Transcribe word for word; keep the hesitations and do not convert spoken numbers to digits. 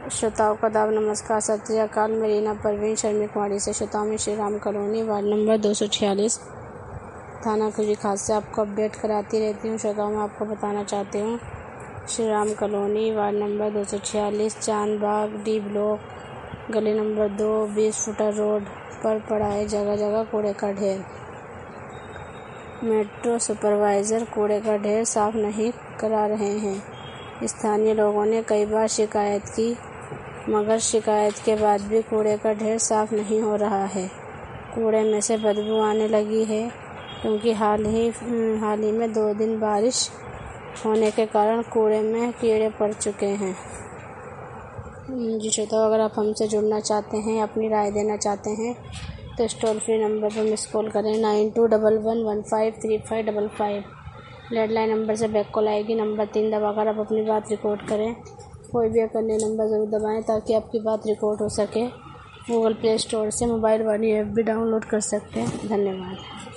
श्रोताओं का दाव नमस्कार, सत श्री अकाल। मैं रीना परवीन शर्मी कुमारी से श्रोताओं में Shri Ram colony ward number दो सौ छियालीस थाना खुजरी खास से आपको अपडेट कराती रहती हूँ। श्रोताओं में आपको बताना चाहती हूँ, Shri Ram colony ward number दो सौ छियालीस चांद बाग डी ब्लॉक गली नंबर दो बीस फुटर रोड पर पड़ा है जगह जगह कूड़े का ढेर। मेट्रो सुपरवाइजर कूड़े का ढेर साफ नहीं करा रहे हैं। स्थानीय लोगों ने कई बार शिकायत की, मगर शिकायत के बाद भी कूड़े का ढेर साफ नहीं हो रहा है। कूड़े में से बदबू आने लगी है, क्योंकि हाल ही हाल ही में दो दिन बारिश होने के कारण कूड़े में कीड़े पड़ चुके हैं। जी श्रोताओ, अगर आप हमसे जुड़ना चाहते हैं, अपनी राय देना चाहते हैं तो इस टोल फ्री नंबर पर मिस कॉल करें nine two double one one five three five double five. Landline number से बैक कॉल आएगी। नंबर तीन दबाकर आप अपनी बात रिकॉर्ड करें। कोई भी एक अन्य नंबर ज़रूर दबाएं ताकि आपकी बात रिकॉर्ड हो सके। गूगल प्ले स्टोर से मोबाइल वाली ऐप भी डाउनलोड कर सकते हैं। धन्यवाद।